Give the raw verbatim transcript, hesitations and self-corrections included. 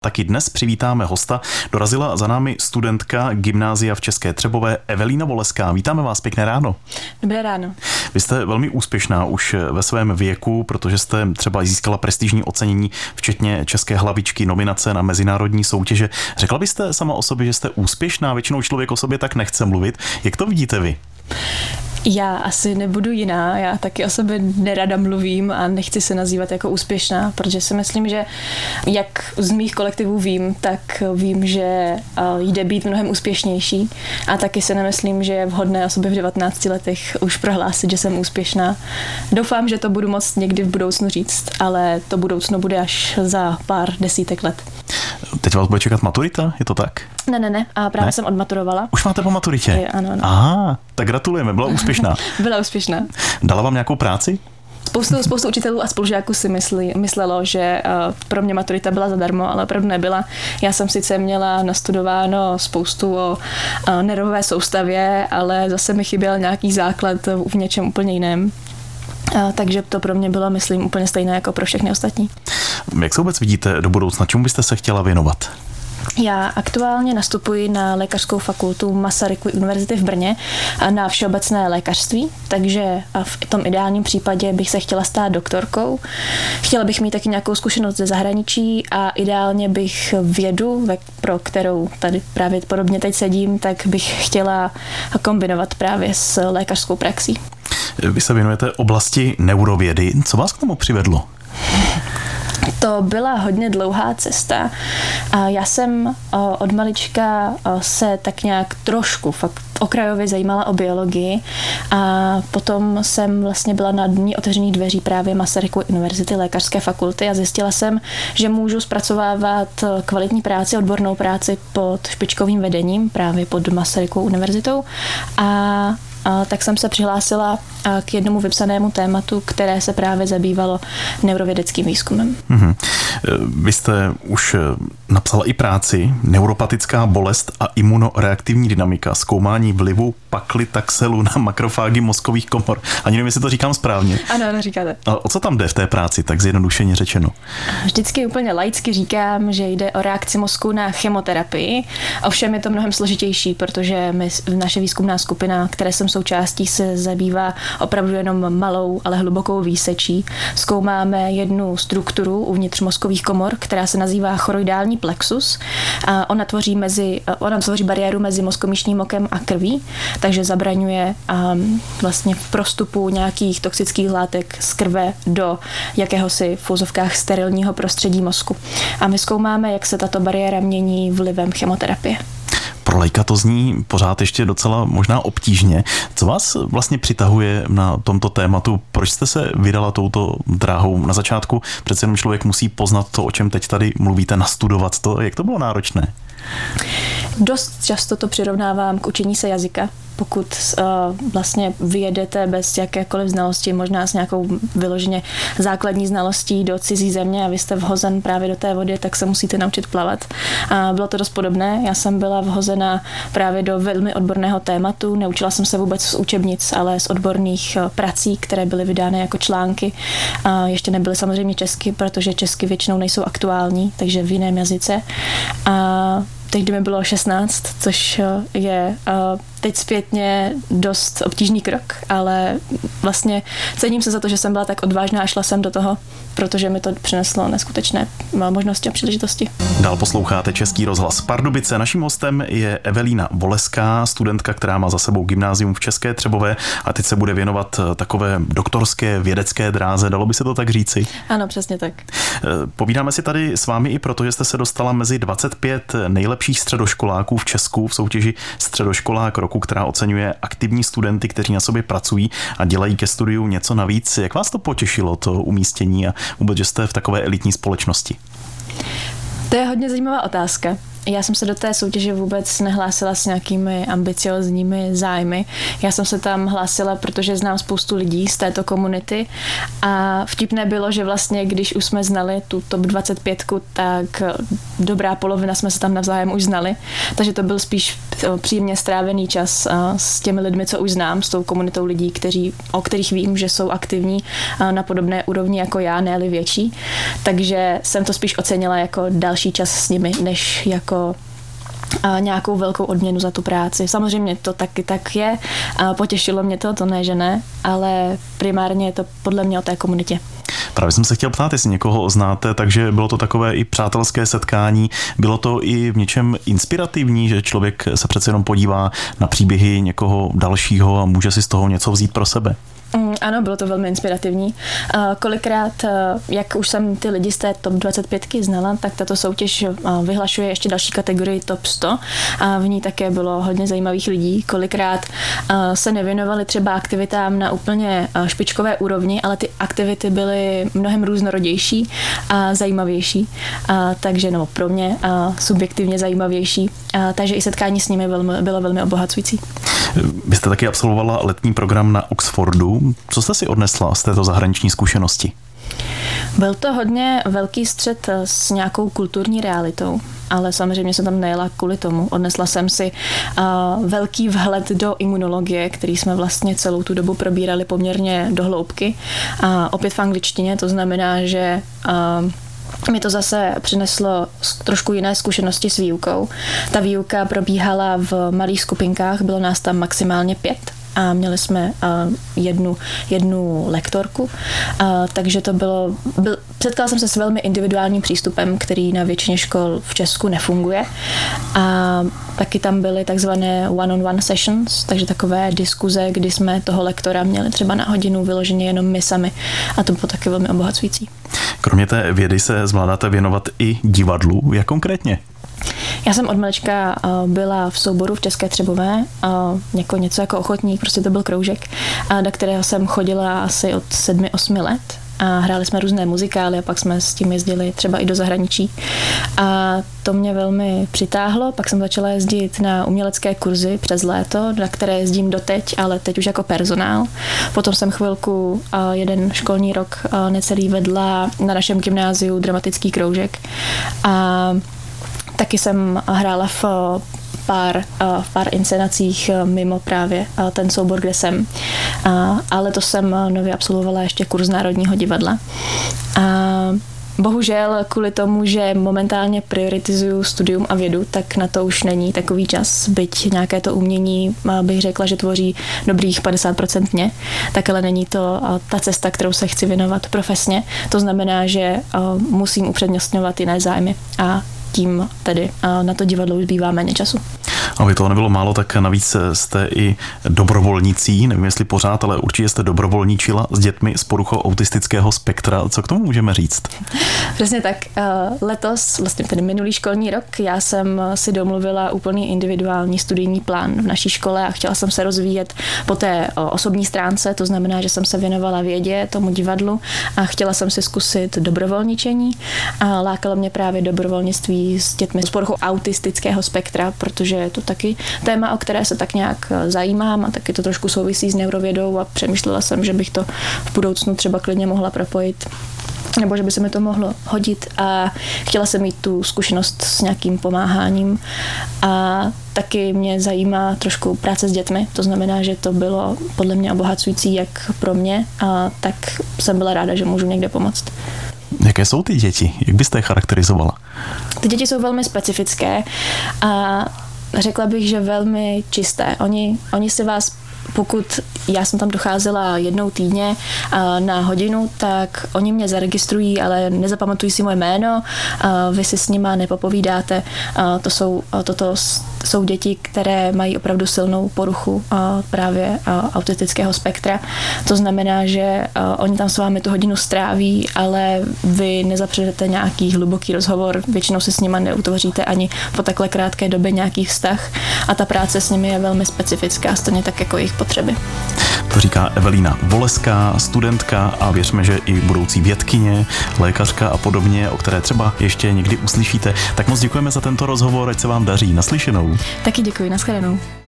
Taky dnes přivítáme hosta. Dorazila za námi studentka gymnázia v České Třebové Evelína Voleská. Vítáme vás, pěkné ráno. Dobré ráno. Vy jste velmi úspěšná už ve svém věku, protože jste třeba získala prestižní ocenění, včetně České hlavičky, nominace na mezinárodní soutěže. Řekla byste sama o sobě, že jste úspěšná? Většinou člověk o sobě tak nechce mluvit. Jak to vidíte vy? Já asi nebudu jiná, já taky o sobě nerada mluvím a nechci se nazývat jako úspěšná, protože si myslím, že jak z mých kolektivů vím, tak vím, že jde být mnohem úspěšnější a taky si nemyslím, že je vhodné o sobě v devatenácti letech už prohlásit, že jsem úspěšná. Doufám, že to budu moct někdy v budoucnu říct, ale to budoucno bude až za pár desítek let. Teď vás bude čekat maturita, je to tak? Ne, ne, ne, a právě ne? jsem odmaturovala. Už máte po maturitě? Je, ano, ano. Aha, tak gratulujeme, byla úspěšná. Byla úspěšná. Dala vám nějakou práci? Spoustu, spoustu učitelů a spolužáků si myslí, myslelo, že uh, pro mě maturita byla zadarmo, ale opravdu nebyla. Já jsem sice měla nastudováno spoustu o uh, nervové soustavě, ale zase mi chyběl nějaký základ v něčem úplně jiném. Uh, takže to pro mě bylo, myslím, úplně stejné jako pro všechny ostatní. Jak se vůbec vidíte do budoucna? Čemu byste se chtěla věnovat? Já aktuálně nastupuji na lékařskou fakultu Masarykovy univerzity v Brně na všeobecné lékařství, takže v tom ideálním případě bych se chtěla stát doktorkou. Chtěla bych mít taky nějakou zkušenost ze zahraničí a ideálně bych vědu, pro kterou tady právě podobně teď sedím, tak bych chtěla kombinovat právě s lékařskou praxí. Vy se věnujete oblasti neurovědy. Co vás k tomu přivedlo? To byla hodně dlouhá cesta a já jsem od malička se tak nějak trošku fakt okrajově zajímala o biologii a potom jsem vlastně byla na dní otevřených dveří právě Masarykovy univerzity lékařské fakulty a zjistila jsem, že můžu zpracovávat kvalitní práci, odbornou práci pod špičkovým vedením právě pod Masarykovou univerzitou a A tak jsem se přihlásila k jednomu vypsanému tématu, které se právě zabývalo neurovědeckým výzkumem. Mm-hmm. Vy jste už napsala i práci Neuropatická bolest a imunoreaktivní dynamika, zkoumání vlivu paklitaxelu na makrofágy mozkových komor. Ani nevím, jestli to říkám správně. Ano, ano, říkáte. A o co tam jde v té práci, tak zjednodušeně řečeno? Vždycky úplně laicky říkám, že jde o reakci mozku na chemoterapii. Ovšem je to mnohem složitější, protože my, naše výzkumná skupina, které jsem součástí, se zabývá opravdu jenom malou, ale hlubokou výsečí. Zkoumáme jednu strukturu uvnitř mozkových komor, která se nazývá choroidální plexus. A ona tvoří, mezi, ona tvoří bariéru mezi mozkomyšním okem a krví, takže zabraňuje um, vlastně v prostupu nějakých toxických látek z krve do jakéhosi v úzovkách sterilního prostředí mozku. A my zkoumáme, jak se tato bariéra mění vlivem chemoterapie. Pro laika to zní pořád ještě docela možná obtížně. Co vás vlastně přitahuje na tomto tématu? Proč jste se vydala touto dráhou? Na začátku přece jenom člověk musí poznat to, o čem teď tady mluvíte, nastudovat to. Jak to bylo náročné? Dost často to přirovnávám k učení se jazyka. Pokud uh, vlastně vyjedete bez jakékoliv znalosti, možná s nějakou vyloženě základní znalostí do cizí země a vy jste vhozen právě do té vody, tak se musíte naučit plavat. A bylo to dost podobné. Já jsem byla vhozena právě do velmi odborného tématu. Neučila jsem se vůbec z učebnic, ale z odborných prací, které byly vydány jako články. A ještě nebyly samozřejmě česky, protože česky většinou nejsou aktuální, takže v jiném jazyce. A tehdy mi bylo šestnáct, což je teď zpětně dost obtížný krok, ale vlastně cením se za to, že jsem byla tak odvážná a šla jsem do toho, protože mi to přineslo neskutečné možnosti a příležitosti. Dál posloucháte Český rozhlas Pardubice. Naším hostem je Evelína Voleská, studentka, která má za sebou gymnázium v České Třebové a teď se bude věnovat takové doktorské vědecké dráze, dalo by se to tak říci? Ano, přesně tak. Povídáme si tady s vámi i proto, že jste se dostala mezi dvacet pět nejlepších středoškoláků v Česku v soutěži Středoškolák roku, která oceňuje aktivní studenty, kteří na sobě pracují a dělají ke studiu něco navíc. Jak vás to potěšilo, to umístění a vůbec, že jste v takové elitní společnosti? To je hodně zajímavá otázka. já jsem se do té soutěže vůbec nehlásila s nějakými ambiciozními zájmy. Já jsem se tam hlásila, protože znám spoustu lidí z této komunity a vtipné bylo, že vlastně, když už jsme znali tu top dvacet pět, tak dobrá polovina jsme se tam navzájem už znali, takže to byl spíš příjemně strávený čas s těmi lidmi, co už znám, s tou komunitou lidí, kteří, o kterých vím, že jsou aktivní na podobné úrovni jako já, ne-li větší. Takže jsem to spíš ocenila jako další čas s nimi, než jako a nějakou velkou odměnu za tu práci. Samozřejmě to taky tak je. A potěšilo mě to, to ne, že ne, ale primárně je to podle mě o té komunitě. Právě jsem se chtěl ptát, jestli někoho znáte, takže bylo to takové i přátelské setkání, bylo to i v něčem inspirativní, že člověk se přece jenom podívá na příběhy někoho dalšího a může si z toho něco vzít pro sebe. Mm, ano, bylo to velmi inspirativní. Uh, kolikrát, uh, jak už jsem ty lidi z té top dvacet pět znala, tak tato soutěž uh, vyhlašuje ještě další kategorii top sto a v ní také bylo hodně zajímavých lidí. Kolikrát uh, se nevěnovali třeba aktivitám na úplně uh, špičkové úrovni, ale ty aktivity byly mnohem různorodější a zajímavější. Uh, takže no, pro mě uh, subjektivně zajímavější. Uh, takže i setkání s nimi bylo, bylo velmi obohacující. Vy jste taky absolvovala letní program na Oxfordu. Co jste si odnesla z této zahraniční zkušenosti? Byl to hodně velký střet s nějakou kulturní realitou, ale samozřejmě jsem tam nejela kvůli tomu. Odnesla jsem si uh, velký vhled do imunologie, který jsme vlastně celou tu dobu probírali poměrně do hloubky. A opět v angličtině, to znamená, že uh, mi to zase přineslo trošku jiné zkušenosti s výukou. Ta výuka probíhala v malých skupinkách, bylo nás tam maximálně pět a měli jsme uh, jednu, jednu lektorku, uh, takže to bylo, byl, setkala jsem se s velmi individuálním přístupem, který na většině škol v Česku nefunguje a taky tam byly takzvané one-on-one sessions, takže takové diskuze, kdy jsme toho lektora měli třeba na hodinu vyloženě jenom my sami a to bylo taky velmi obohacující. Kromě té vědy se zvládáte věnovat i divadlu, jak konkrétně? Já jsem od malička byla v souboru v České Třebové, jako něco jako ochotník, prostě to byl kroužek, do kterého jsem chodila asi od sedmi, osmi let. A hráli jsme různé muzikály a pak jsme s tím jezdili třeba i do zahraničí. A to mě velmi přitáhlo. Pak jsem začala jezdit na umělecké kurzy přes léto, na které jezdím doteď, ale teď už jako personál. Potom jsem chvilku, jeden školní rok necelý vedla na našem gymnáziu dramatický kroužek. A taky jsem hrála v pár, v pár inscenacích mimo právě ten soubor, kde jsem. A letos jsem nově absolvovala ještě kurz Národního divadla. A bohužel kvůli tomu, že momentálně prioritizuju studium a vědu, tak na to už není takový čas, byť nějaké to umění, bych řekla, že tvoří dobrých padesát procent mě, tak ale není to ta cesta, kterou se chci věnovat profesně. To znamená, že musím upřednostňovat jiné zájmy a tím tedy na to divadlo už zbývá méně času. Aby toho nebylo málo, tak navíc jste i dobrovolnicí, nevím jestli pořád, ale určitě jste dobrovolničila s dětmi s poruchou autistického spektra. Co k tomu můžeme říct? Přesně tak. Letos, vlastně ten minulý školní rok, já jsem si domluvila úplný individuální studijní plán v naší škole a chtěla jsem se rozvíjet po té osobní stránce, to znamená, že jsem se věnovala vědě, tomu divadlu a chtěla jsem si zkusit dobrovolničení a lákalo mě právě dobrovolnictví s dětmi s poruchou autistického spektra, protože je to taky téma, o které se tak nějak zajímám a taky to trošku souvisí s neurovědou a přemýšlela jsem, že bych to v budoucnu třeba klidně mohla propojit nebo že by se mi to mohlo hodit a chtěla jsem mít tu zkušenost s nějakým pomáháním a taky mě zajímá trošku práce s dětmi, to znamená, že to bylo podle mě obohacující jak pro mě a tak jsem byla ráda, že můžu někde pomoct. Jaké jsou ty děti? Jak byste je charakterizovala? Ty děti jsou velmi specifické a řekla bych, že velmi čisté. Oni, oni si vás, pokud já jsem tam docházela jednou týdně na hodinu, tak oni mě zaregistrují, ale nezapamatují si moje jméno, vy si s nima nepopovídáte. To jsou, toto jsou děti, které mají opravdu silnou poruchu právě autistického spektra. To znamená, že oni tam s vámi tu hodinu stráví, ale vy nezapředete nějaký hluboký rozhovor, většinou si s nima neutvoříte ani po takhle krátké době nějaký vztah a ta práce s nimi je velmi specifická, stejně tak jako jejich potřeby. To říká Evelína Voleská, studentka a věřme, že i budoucí vědkyně, lékařka a podobně, o které třeba ještě někdy uslyšíte. Tak moc děkujeme za tento rozhovor, ať se vám daří. Naslyšenou. Taky děkuji, nashledanou.